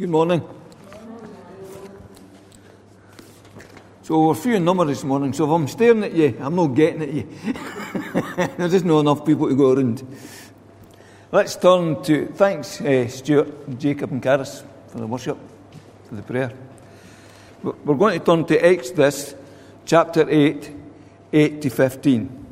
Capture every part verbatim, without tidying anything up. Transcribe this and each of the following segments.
Good morning. So we're few in number this morning, so if I'm staring at you, I'm not getting at you. There's just not enough people to go around. Let's turn to, thanks uh, Stuart, Jacob and Caris for the worship, for the prayer. We're going to turn to Exodus chapter eight, eight to fifteen.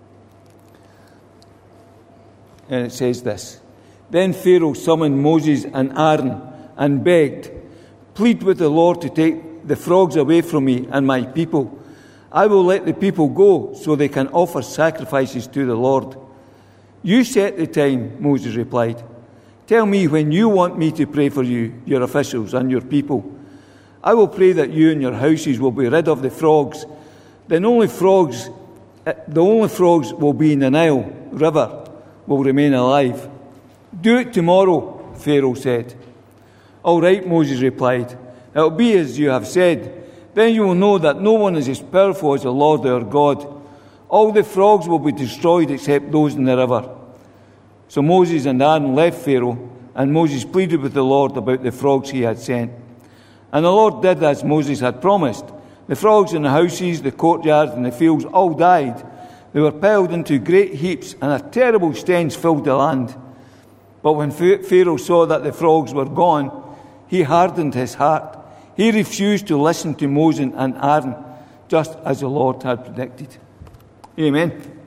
And it says this: Then Pharaoh summoned Moses and Aaron and begged, "Plead with the Lord to take the frogs away from me and my people. I will let the people go so they can offer sacrifices to the Lord." "You set the time," Moses replied. "Tell me when you want me to pray for you, your officials and your people. I will pray that you and your houses will be rid of the frogs. Then only frogs, the only frogs will be in the Nile River will remain alive." "Do it tomorrow," Pharaoh said. "All right," Moses replied. "It will be as you have said. Then you will know that no one is as powerful as the Lord our God. All the frogs will be destroyed except those in the river." So Moses and Aaron left Pharaoh, and Moses pleaded with the Lord about the frogs he had sent. And the Lord did as Moses had promised. The frogs in the houses, the courtyards, and the fields all died. They were piled into great heaps, and a terrible stench filled the land. But when Pharaoh saw that the frogs were gone, he hardened his heart. He refused to listen to Moses and Aaron, just as the Lord had predicted. Amen.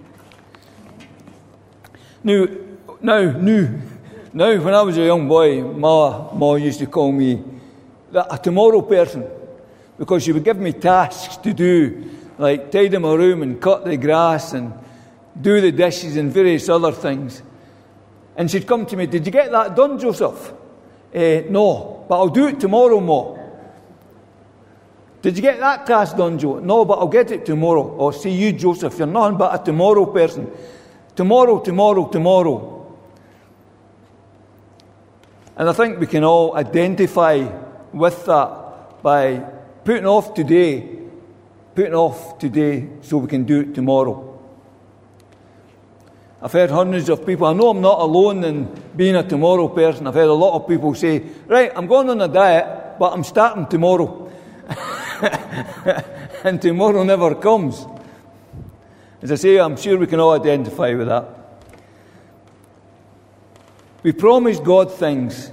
Now, now, now, now, when I was a young boy, Ma, Ma used to call me a tomorrow person, because she would give me tasks to do, like tidy my room and cut the grass and do the dishes and various other things. And she'd come to me, "Did you get that done, Joseph?" Eh, "No, but I'll do it tomorrow, Ma." "Did you get that task done, Joe?" "No, but I'll get it tomorrow." "Oh, see, you, Joseph, you're nothing but a tomorrow person. Tomorrow, tomorrow, tomorrow. And I think we can all identify with that by putting off today, putting off today so we can do it tomorrow. I've heard hundreds of people, I know I'm not alone in being a tomorrow person. I've heard a lot of people say, "Right, I'm going on a diet, but I'm starting tomorrow." And tomorrow never comes. As I say, I'm sure we can all identify with that. We promise God things.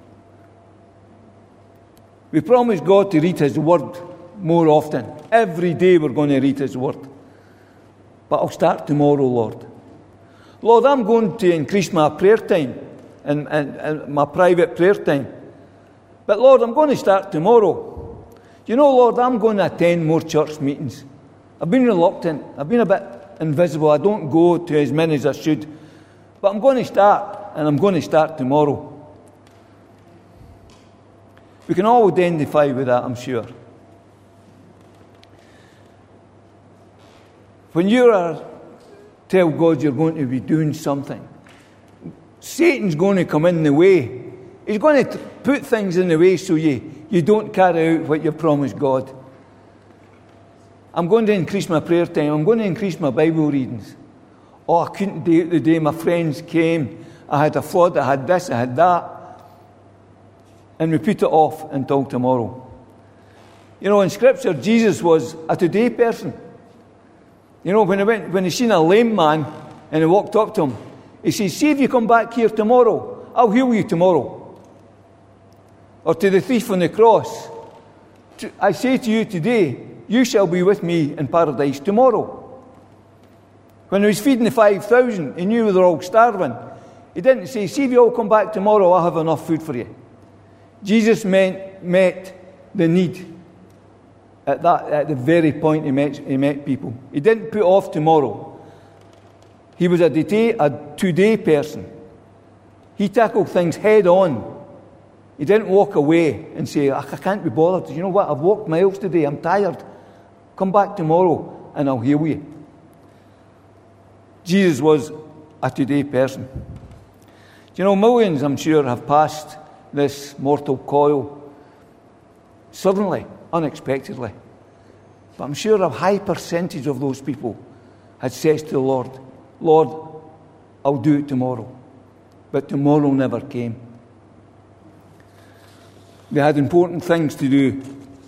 We promise God to read His Word more often. Every day we're going to read His Word. "But I'll start tomorrow, Lord. Lord, I'm going to increase my prayer time and, and, and my private prayer time. But Lord, I'm going to start tomorrow. You know, Lord, I'm going to attend more church meetings. I've been reluctant. I've been a bit invisible. I don't go to as many as I should. But I'm going to start, and I'm going to start tomorrow." We can all identify with that, I'm sure. When you are tell God you're going to be doing something, Satan's going to come in the way. He's going to put things in the way so you, you don't carry out what you promised God. "I'm going to increase my prayer time. I'm going to increase my Bible readings. Oh, I couldn't do it the day my friends came. I had a flood, I had this, I had that." And we put it off until tomorrow. You know, in Scripture, Jesus was a today person. You know, when he went, when he seen a lame man and he walked up to him, he says, "See if you come back here tomorrow, I'll heal you tomorrow." Or to the thief on the cross, "I say to you today, you shall be with me in paradise tomorrow." When he was feeding the five thousand, he knew they were all starving. He didn't say, "See if you all come back tomorrow, I'll have enough food for you." Jesus meant, met the need at that at the very point he met, he met people. He didn't put off tomorrow. He was a today, a today person. He tackled things head on. He didn't walk away and say, "I can't be bothered. You know what? I've walked miles today. I'm tired. Come back tomorrow and I'll heal you." Jesus was a today person. You know, millions, I'm sure, have passed this mortal coil suddenly, unexpectedly. But I'm sure a high percentage of those people had said to the Lord, "Lord, I'll do it tomorrow." But tomorrow never came. They had important things to do.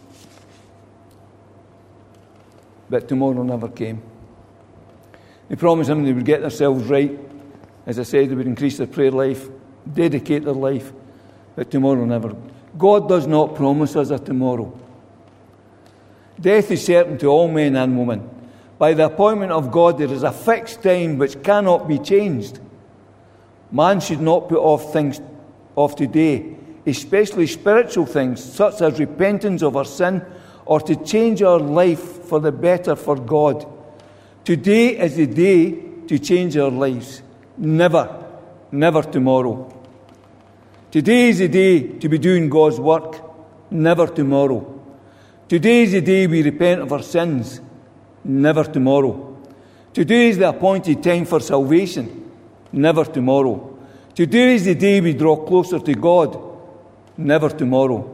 But tomorrow never came. They promised him they would get themselves right. As I said, they would increase their prayer life, dedicate their life. But tomorrow never. God does not promise us a tomorrow. Death is certain to all men and women. By the appointment of God, there is a fixed time which cannot be changed. Man should not put off things of today, especially spiritual things, such as repentance of our sin, or to change our life for the better for God. Today is the day to change our lives. Never, never tomorrow. Today is the day to be doing God's work. Never tomorrow. Today is the day we repent of our sins. Never tomorrow. Today is the appointed time for salvation. Never tomorrow. Today is the day we draw closer to God. Never tomorrow.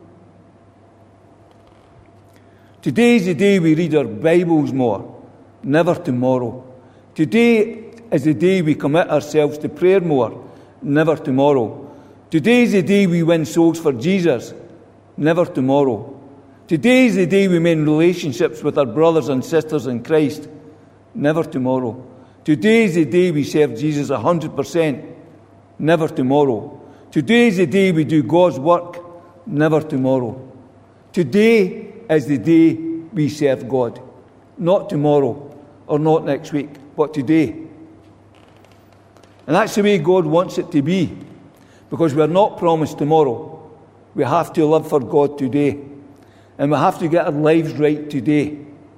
Today is the day we read our Bibles more. Never tomorrow. Today is the day we commit ourselves to prayer more. Never tomorrow. Today is the day we win souls for Jesus. Never tomorrow. Today is the day we mend relationships with our brothers and sisters in Christ. Never tomorrow. Today is the day we serve Jesus a hundred percent. Never tomorrow. Today is the day we do God's work. Never tomorrow. Today is the day we serve God. Not tomorrow or not next week, but today. And that's the way God wants it to be, because we're not promised tomorrow. We have to live for God today. And we have to get our lives right today.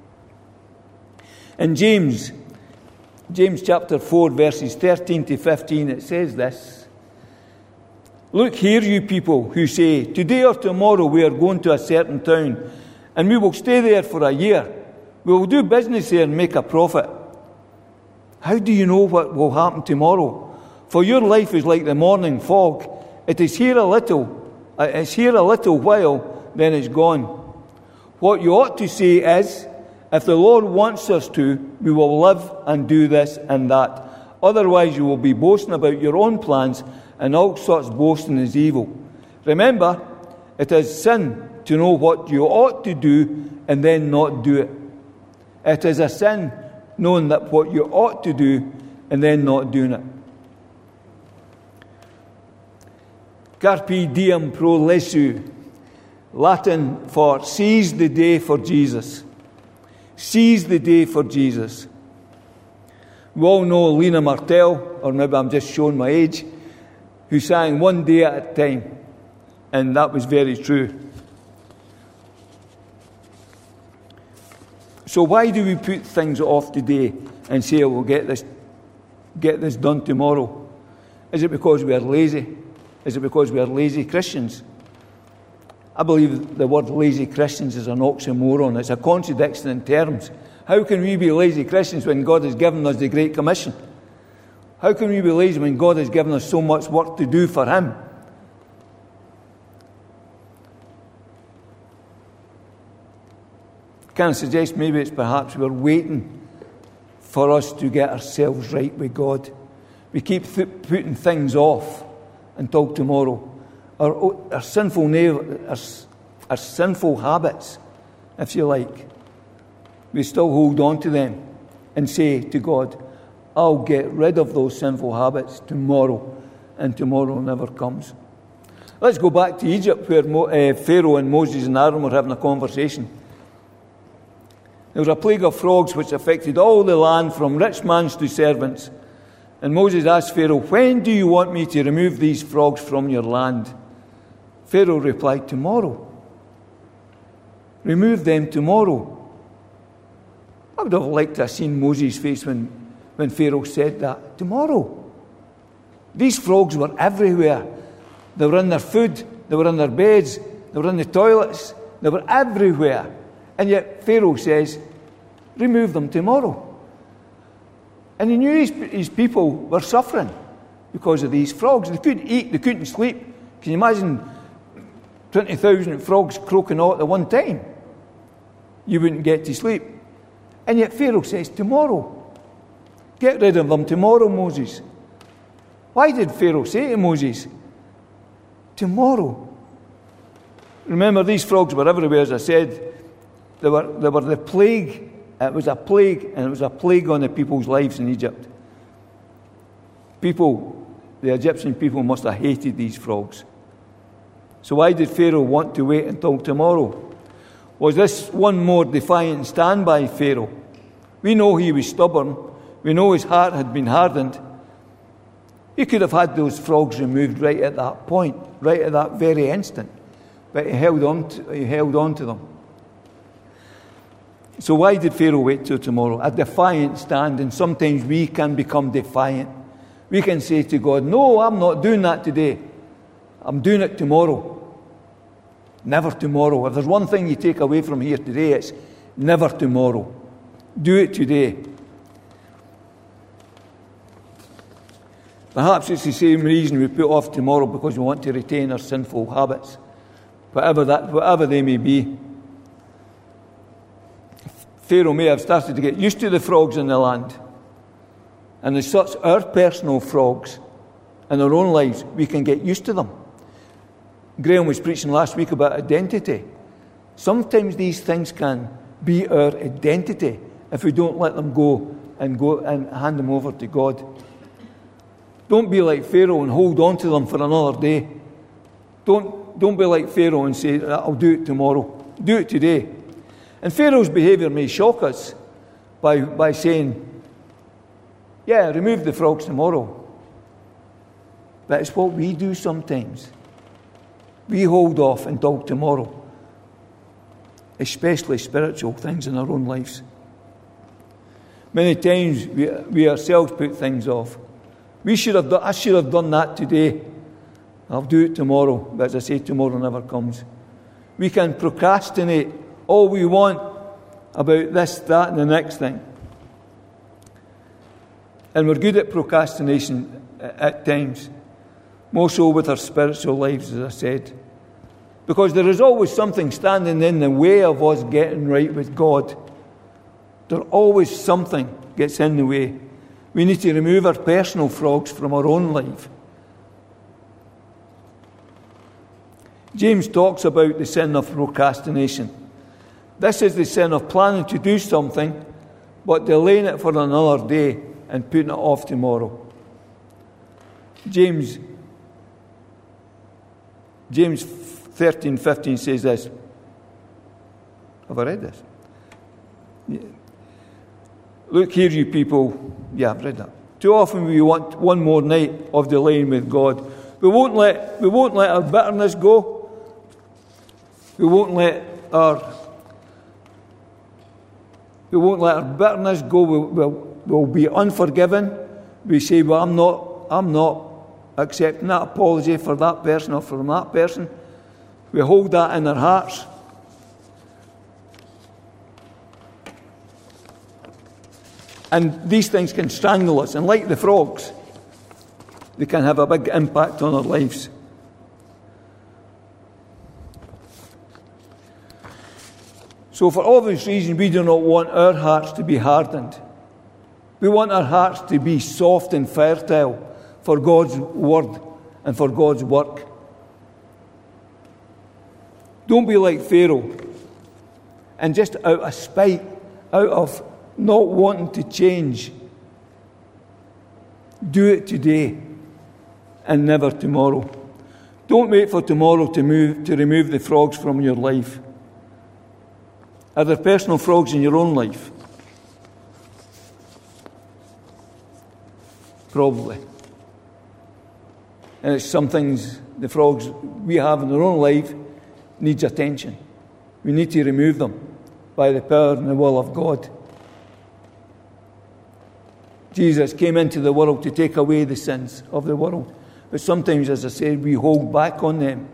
In James, James chapter four, verses thirteen to fifteen, it says this. Look here, you people who say, today or tomorrow we are going to a certain town, and we will stay there for a year. We will do business there and make a profit. How do you know what will happen tomorrow? For your life is like the morning fog. It is here a little, it's here a little while, then it's gone. What you ought to say is, if the Lord wants us to, we will live and do this and that. Otherwise you will be boasting about your own plans, and all such boasting is evil. Remember, it is sin to know what you ought to do and then not do it. It is a sin knowing that what you ought to do and then not doing it. Carpe diem pro lesu, Latin for seize the day for Jesus. Seize the day for Jesus. We all know Lena Martel, or maybe I'm just showing my age, who sang one day at a time. And that was very true. So why do we put things off today and say, oh, we'll get this, get this done tomorrow? Is it because we are lazy? Is it because we are lazy Christians? I believe the word lazy Christians is an oxymoron. It's a contradiction in terms. How can we be lazy Christians when God has given us the Great Commission? How can we be lazy when God has given us so much work to do for Him? Can I suggest maybe it's perhaps we're waiting for us to get ourselves right with God. We keep th- putting things off until tomorrow. Our, our sinful our, our sinful habits, if you like, we still hold on to them and say to God, I'll get rid of those sinful habits tomorrow, and tomorrow never comes. Let's go back to Egypt, where Mo, uh, Pharaoh and Moses and Aaron were having a conversation. There was a plague of frogs which affected all the land, from rich mans to servants. And Moses asked Pharaoh, when do you want me to remove these frogs from your land? Pharaoh replied, tomorrow. Remove them tomorrow. I would have liked to have seen Moses' face when, when Pharaoh said that. Tomorrow. These frogs were everywhere. They were in their food. They were in their beds. They were in the toilets. They were everywhere. And yet Pharaoh says, remove them tomorrow. And he knew his, his people were suffering because of these frogs. They couldn't eat. They couldn't sleep. Can you imagine twenty thousand frogs croaking out at one time? You wouldn't get to sleep. And yet Pharaoh says, tomorrow. Get rid of them tomorrow, Moses. Why did Pharaoh say to Moses, tomorrow? Remember, these frogs were everywhere, as I said. They were, they were the plague. It was a plague, and it was a plague on the people's lives in Egypt. People, the Egyptian people must have hated these frogs. So why did Pharaoh want to wait until tomorrow? Was this one more defiant stand by Pharaoh? We know he was stubborn. We know his heart had been hardened. He could have had those frogs removed right at that point, right at that very instant. But he held on to, he held on to them. So why did Pharaoh wait till tomorrow? A defiant stand, and sometimes we can become defiant. We can say to God, no, I'm not doing that today. I'm doing it tomorrow. Never tomorrow. If there's one thing you take away from here today, it's never tomorrow. Do it today. Perhaps it's the same reason we put off tomorrow, because we want to retain our sinful habits, whatever that, whatever they may be. Pharaoh may have started to get used to the frogs in the land. And as such, our personal frogs in our own lives, we can get used to them. Graham was preaching last week about identity. Sometimes these things can be our identity if we don't let them go and go and hand them over to God. Don't be like Pharaoh and hold on to them for another day. Don't, don't be like Pharaoh and say, I'll do it tomorrow. Do it today. And Pharaoh's behaviour may shock us by, by saying, yeah, remove the frogs tomorrow. But it's what we do sometimes. We hold off until tomorrow, especially spiritual things in our own lives. Many times we, we ourselves put things off. We should have done, I should have done that today. I'll do it tomorrow. But as I say, tomorrow never comes. We can procrastinate all we want about this, that, and the next thing. And we're good at procrastination at times. More so with our spiritual lives, as I said. Because there is always something standing in the way of us getting right with God. There always something gets in the way. We need to remove our personal frogs from our own life. James talks about the sin of procrastination. This is the sin of planning to do something, but delaying it for another day and putting it off tomorrow. James James thirteen fifteen says this. Have I read this? Yeah. Look here, you people. Yeah, I've read that. Too often we want one more night of delaying with God. We won't let we won't let our bitterness go. We won't let our we won't let our bitterness go. We'll, we'll, we'll be unforgiven. We say, well, I'm not I'm not accepting that apology for that person or from that person. We hold that in our hearts. And these things can strangle us. And like the frogs, they can have a big impact on our lives. So for obvious reasons, we do not want our hearts to be hardened. We want our hearts to be soft and fertile for God's word and for God's work. Don't be like Pharaoh and just out of spite, out of not wanting to change, do it today and never tomorrow. Don't wait for tomorrow to move to remove the frogs from your life. Are there personal frogs in your own life? Probably. And it's some things, the frogs we have in our own life, needs attention. We need to remove them by the power and the will of God. Jesus came into the world to take away the sins of the world. But sometimes, as I said, we hold back on them.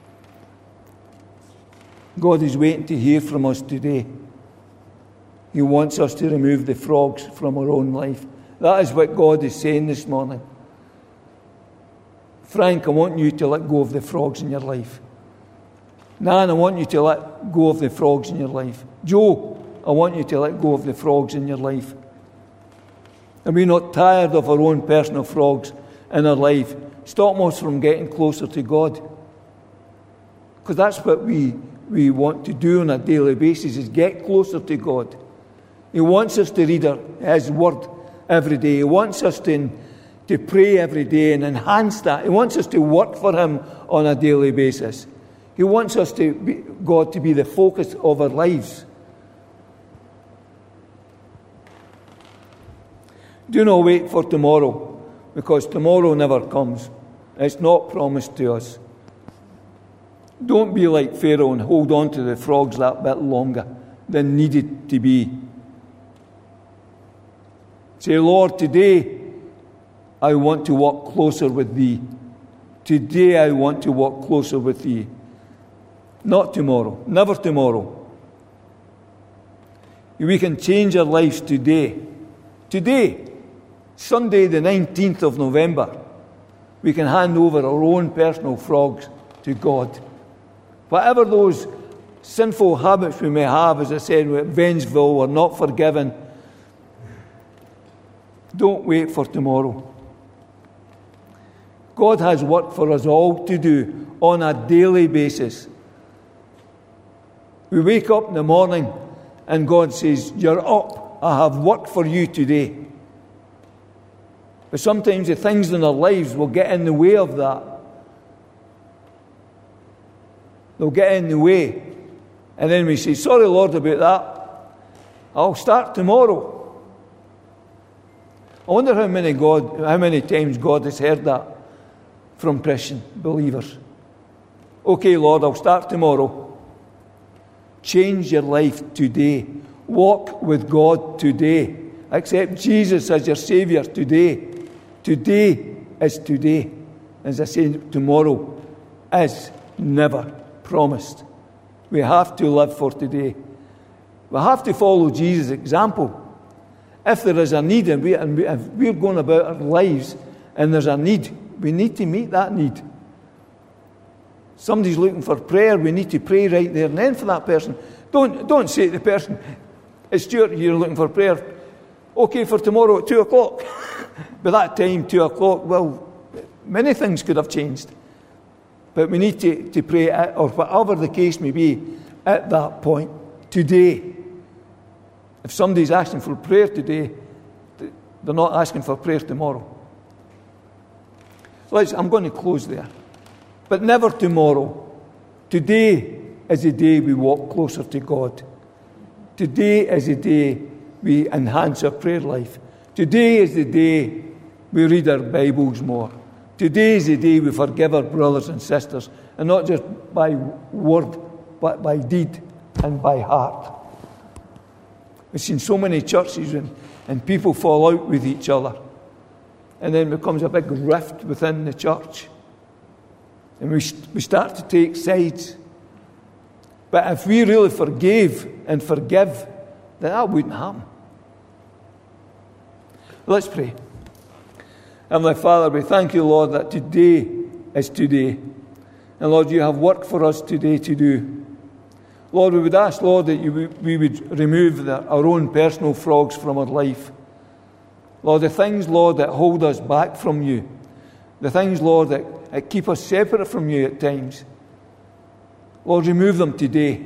God is waiting to hear from us today. He wants us to remove the frogs from our own life. That is what God is saying this morning. Frank, I want you to let go of the frogs in your life. Nan, I want you to let go of the frogs in your life. Joe, I want you to let go of the frogs in your life. Are we not tired of our own personal frogs in our life? Stop us from getting closer to God. Because that's what we, we want to do on a daily basis, is get closer to God. He wants us to read His Word every day. He wants us to, to pray every day and enhance that. He wants us to work for Him on a daily basis. He wants us to be, God to be the focus of our lives. Do not wait for tomorrow, because tomorrow never comes. It's not promised to us. Don't be like Pharaoh and hold on to the frogs that bit longer than needed to be. Say, Lord, today I want to walk closer with Thee. Today I want to walk closer with Thee. Not tomorrow, never tomorrow. We can change our lives today. Today, Sunday the nineteenth of November, we can hand over our own personal frogs to God. Whatever those sinful habits we may have, as I said, we're vengeful, we're not forgiven, don't wait for tomorrow. God has work for us all to do on a daily basis. We wake up in the morning and God says, you're up, I have work for you today. But sometimes the things in our lives will get in the way of that. They'll get in the way. And then we say, sorry, Lord, about that. I'll start tomorrow. I wonder how many God, how many times God has heard that from Christian believers. Okay, Lord, I'll start tomorrow. Change your life today. Walk with God today. Accept Jesus as your Saviour today. Today is today. As I say, tomorrow is never promised. We have to live for today. We have to follow Jesus' example. If there is a need, and, we, and we, if we're going about our lives and there's a need, we need to meet that need. Somebody's looking for prayer, we need to pray right there and then for that person. Don't, don't say to the person, it's Stuart, you're looking for prayer. Okay, for tomorrow at two o'clock. By that time, two o'clock, well, many things could have changed. But we need to, to pray, at, or whatever the case may be, at that point, today. If somebody's asking for prayer today, they're not asking for prayer tomorrow. Let's, I'm going to close there. But never tomorrow. Today is the day we walk closer to God. Today is the day we enhance our prayer life. Today is the day we read our Bibles more. Today is the day we forgive our brothers and sisters, and not just by word, but by deed and by heart. We've seen so many churches and, and people fall out with each other, and then becomes a big rift within the church. And we, we start to take sides. But if we really forgave and forgive, then that wouldn't happen. Let's pray. Heavenly Father, we thank you, Lord, that today is today. And Lord, you have work for us today to do. Lord, we would ask, Lord, that you, we would remove the, our own personal frogs from our life. Lord, the things, Lord, that hold us back from you. The things, Lord, that, that keep us separate from you at times. Lord, remove them today.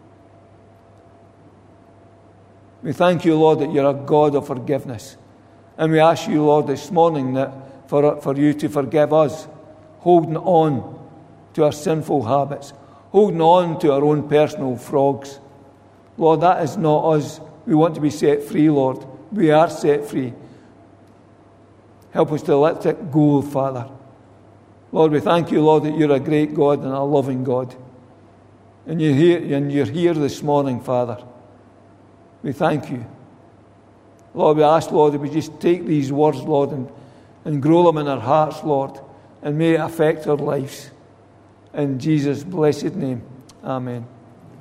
We thank you, Lord, that you're a God of forgiveness. And we ask you, Lord, this morning that for, for you to forgive us, holding on to our sinful habits, holding on to our own personal frogs. Lord, that is not us. We want to be set free, Lord. We are set free. Help us to let it go, Father. Lord, we thank you, Lord, that you're a great God and a loving God. And you're here, and you're here this morning, Father. We thank you. Lord, we ask, Lord, that we just take these words, Lord, and, and grow them in our hearts, Lord, and may it affect our lives. In Jesus' blessed name, amen.